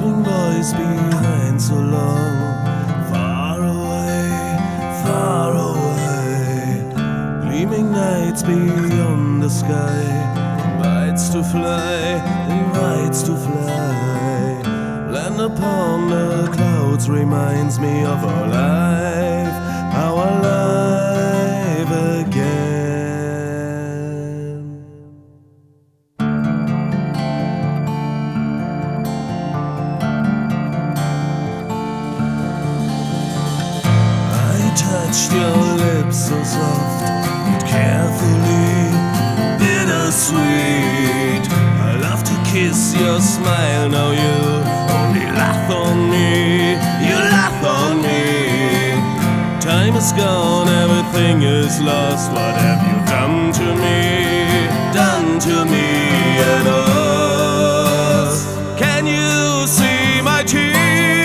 leaving boys behind so long. Far away, gleaming nights beyond the sky. Invites to fly, invites to fly. Land upon the clouds reminds me of our life again. Touched your lips so soft and carefully, bittersweet. I love to kiss your smile. Now you only laugh on me, you laugh on me. Time is gone, everything is lost. What have you done to me, done to me and us? Can you see my tears?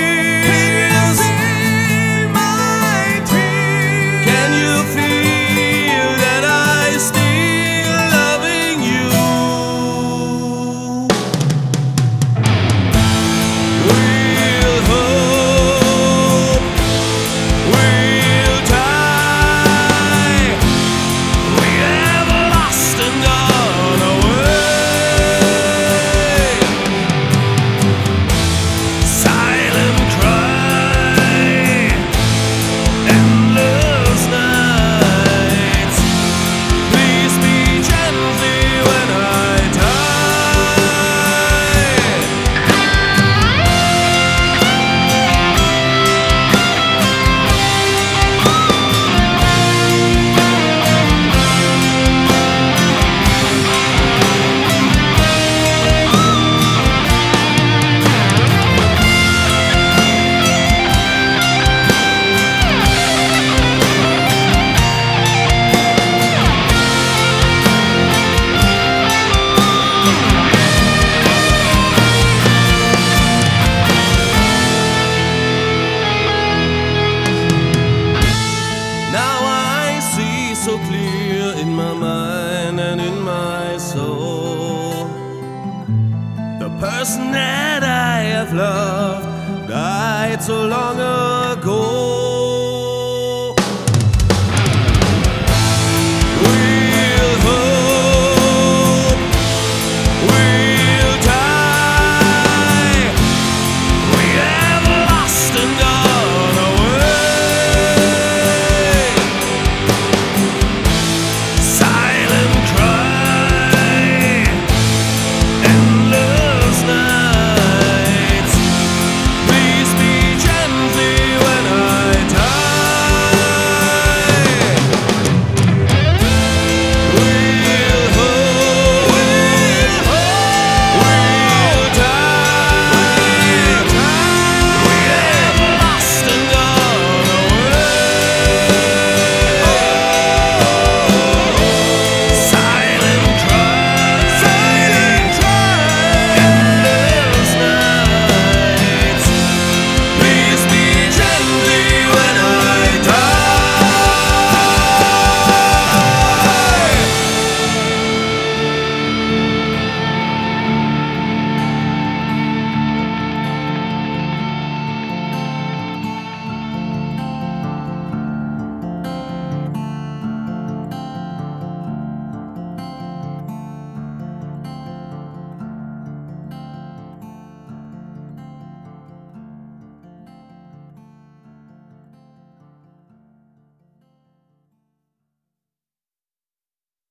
So clear in my mind and in my soul. The person that I have loved died so long ago.